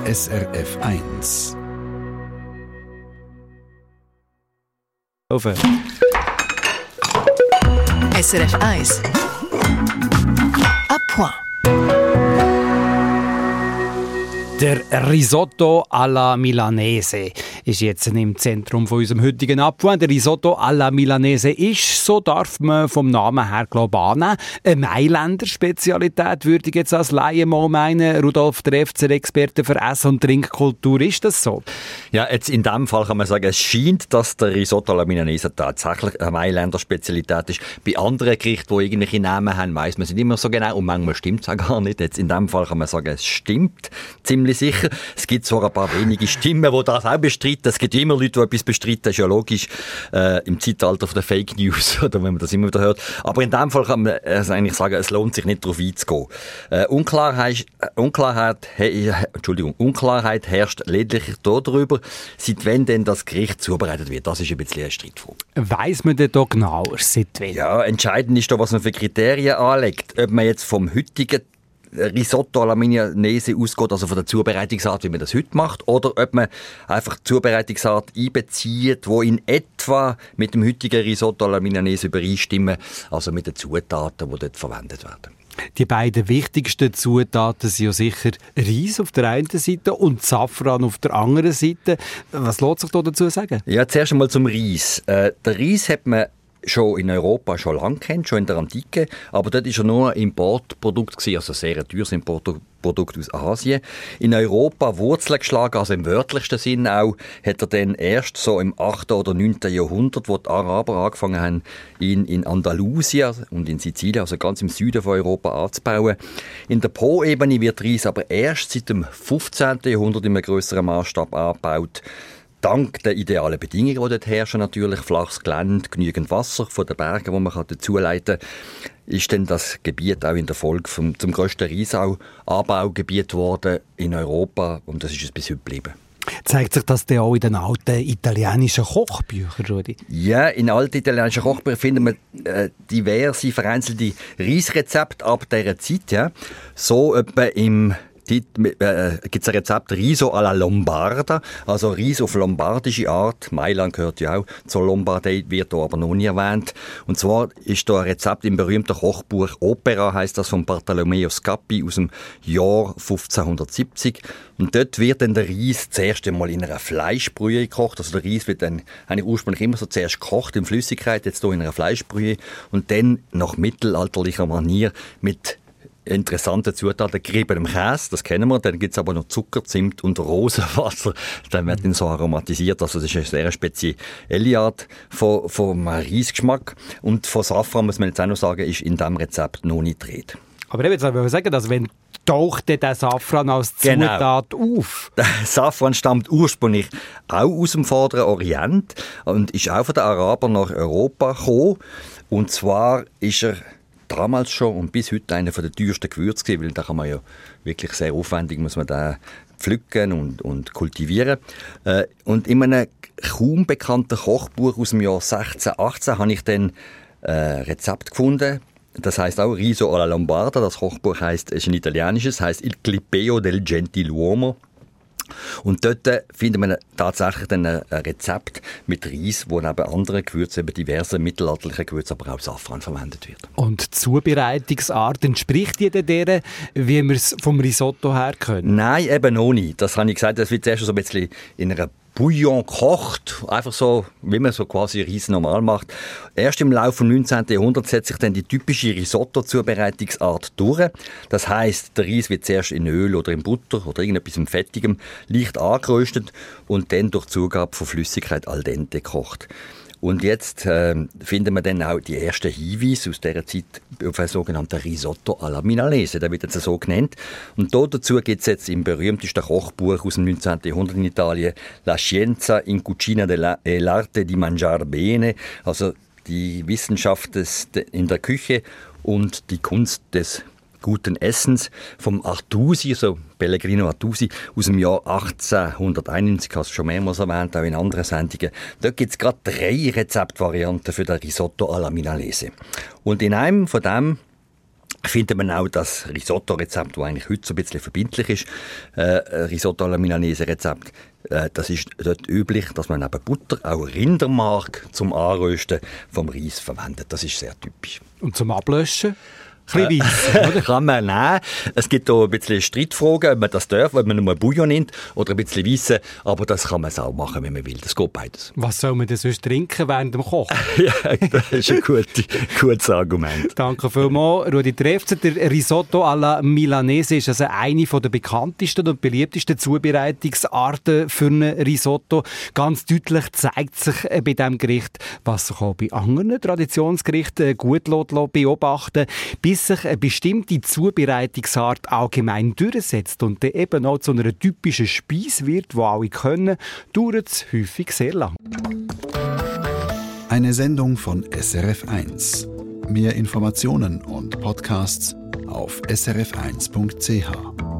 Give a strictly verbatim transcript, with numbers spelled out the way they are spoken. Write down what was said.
S R F eins. Over. S R F eins. À point. Der Risotto alla Milanese ist jetzt im Zentrum von unserem heutigen Appoint. Der Risotto alla Milanese ist, so darf man vom Namen her global annehmen, eine Mailänder Spezialität, würde ich jetzt als Laie mal meinen. Rudolf, der F C R-Experte für Ess- und Trinkkultur, ist das so? Ja, jetzt in dem Fall kann man sagen, es scheint, dass der Risotto alla Milanese tatsächlich eine Mailänder Spezialität ist. Bei anderen Gerichten, die irgendwelche Namen haben, weiss man es nicht immer so genau und manchmal stimmt es auch gar nicht. Jetzt in dem Fall kann man sagen, es stimmt ziemlich sicher. Es gibt zwar ein paar wenige Stimmen, die das auch bestreiten. Es gibt immer Leute, die etwas bestreiten, das ist ja logisch, äh, im Zeitalter der Fake News, oder wenn man das immer wieder hört. Aber in dem Fall kann man also eigentlich sagen, es lohnt sich nicht, darauf einzugehen. Äh, Unklarheit, Unklarheit, he, Entschuldigung, Unklarheit herrscht lediglich darüber, seit wann denn das Gericht zubereitet wird. Das ist ein bisschen eine Streitfrage. Weiss man denn da genauer, seit wann? Ja, entscheidend ist da, was man für Kriterien anlegt. Ob man jetzt vom heutigen Risotto alla Milanese ausgeht, also von der Zubereitungsart, wie man das heute macht, oder ob man einfach die Zubereitungsart einbezieht, die in etwa mit dem heutigen Risotto alla Milanese übereinstimmen, also mit den Zutaten, die dort verwendet werden. Die beiden wichtigsten Zutaten sind ja sicher Reis auf der einen Seite und Safran auf der anderen Seite. Was lässt sich da dazu sagen? Ja, zuerst einmal zum Reis. Äh, der Reis hat man schon in Europa schon lange kennt, schon in der Antike, aber dort war er nur ein Importprodukt gewesen, also sehr ein teures Importprodukt aus Asien. In Europa Wurzeln geschlagen, also im wörtlichsten Sinn auch, hat er dann erst so im achten oder neunten Jahrhundert, wo die Araber angefangen haben, ihn in Andalusien und in Sizilien, also ganz im Süden von Europa, anzubauen. In der Po-Ebene wird Reis aber erst seit dem fünfzehnten Jahrhundert in einem grösseren Maßstab angebaut. Dank der idealen Bedingungen, die dort herrschen, natürlich flaches Gelände, genügend Wasser von den Bergen, die man dazuleiten kann, ist dann das Gebiet auch in der Folge vom, zum grössten Reisanbaugebiet geworden in Europa und das ist es bis heute geblieben. Zeigt sich das denn auch in den alten italienischen Kochbüchern, Rudi? Ja, in alten italienischen Kochbüchern finden wir äh, diverse vereinzelte Reisrezepte ab dieser Zeit. Ja. So etwa im Äh, gibt es ein Rezept Riso alla Lombarda, also Reis auf lombardische Art. Mailand gehört ja auch zur Lombardei, wird hier aber noch nie erwähnt. Und zwar ist da ein Rezept im berühmten Kochbuch Opera, heisst das, von Bartolomeo Scappi aus dem Jahr fünfzehnhundertsiebzig. Und dort wird dann der Reis zuerst einmal in einer Fleischbrühe gekocht. Also der Reis wird dann eigentlich ursprünglich immer so zuerst gekocht in Flüssigkeit, jetzt hier in einer Fleischbrühe. Und dann nach mittelalterlicher Manier mit interessante Zutaten, geriebenem Käse, das kennen wir. Dann gibt es aber noch Zucker, Zimt und Rosenwasser. Dann wird dann so aromatisiert. Also das ist eine sehr spezielle Art von, von Reisgeschmack. Und von Safran, muss man jetzt auch noch sagen, ist in diesem Rezept noch nicht Rede. Aber ich würde jetzt sagen, dass wenn taucht der Safran als Zutat genau auf? Der Safran stammt ursprünglich auch aus dem Vorderen Orient und ist auch von den Arabern nach Europa gekommen. Und zwar ist er damals schon und bis heute einer der teuersten Gewürze gewesen, weil da kann man ja wirklich sehr aufwendig muss man da pflücken und, und kultivieren. Äh, und in einem kaum bekannten Kochbuch aus dem Jahr sechzehnhundertachtzehn habe ich dann ein äh, Rezept gefunden. Das heisst auch Riso alla Lombarda. Das Kochbuch heisst, es ist ein italienisches, heisst Il Clipeo del Gentiluomo. Und dort findet man tatsächlich dann ein Rezept mit Reis, wo neben anderen Gewürzen, eben diverse mittelalterliche Gewürze, aber auch Safran verwendet wird. Und die Zubereitungsart entspricht die der, wie wir es vom Risotto her können? Nein, eben noch nicht. Das habe ich gesagt, das wird zuerst so ein bisschen in einer Bouillon kocht, einfach so, wie man so quasi Reis normal macht. Erst im Laufe des neunzehnten Jahrhunderts setzt sich dann die typische Risotto-Zubereitungsart durch. Das heisst, der Reis wird zuerst in Öl oder in Butter oder irgendetwas Fettigem leicht angeröstet und dann durch Zugabe von Flüssigkeit al dente gekocht. Und jetzt äh, finden wir dann auch die ersten Hinweise aus dieser Zeit auf einen sogenannten Risotto alla Milanese. Der wird jetzt so genannt. Und dazu gibt es jetzt im berühmtesten Kochbuch aus dem neunzehnten Jahrhundert in Italien La Scienza in Cucina dell'arte di mangiar bene, also die Wissenschaft des, in der Küche und die Kunst des guten Essens vom Artusi, so Pellegrino Artusi, aus dem Jahr achtzehnhunderteinundneunzig, ich habe es schon mehrmals erwähnt, auch in anderen Sendungen. Dort gibt es gerade drei Rezeptvarianten für den Risotto alla Milanese. Und in einem von dem findet man auch das Risotto-Rezept, das eigentlich heute so ein bisschen verbindlich ist, äh, Risotto alla Milanese-Rezept. Äh, das ist dort üblich, dass man neben Butter auch Rindermark zum Anrösten vom Reis verwendet. Das ist sehr typisch. Und zum Ablöschen? Ein bisschen weiss, oder? Kann man nehmen. Es gibt auch ein bisschen Streitfragen, ob man das darf, ob man nur Bouillon nimmt oder ein bisschen Weisse. Aber das kann man auch machen, wenn man will. Das geht beides. Was soll man denn sonst trinken während dem Kochen? Ja, das ist ein gutes, gutes Argument. Danke vielmals, Rudi Trefzer. Der Risotto alla Milanese ist also eine der bekanntesten und beliebtesten Zubereitungsarten für ein Risotto. Ganz deutlich zeigt sich bei diesem Gericht, was sich auch bei anderen Traditionsgerichten gut beobachten lässt, bis sich eine bestimmte Zubereitungsart allgemein durchsetzt und dann eben auch zu einer typischen Speise wird, die alle können, dauert es häufig sehr lang. Eine Sendung von S R F eins. Mehr Informationen und Podcasts auf s r f eins punkt c h.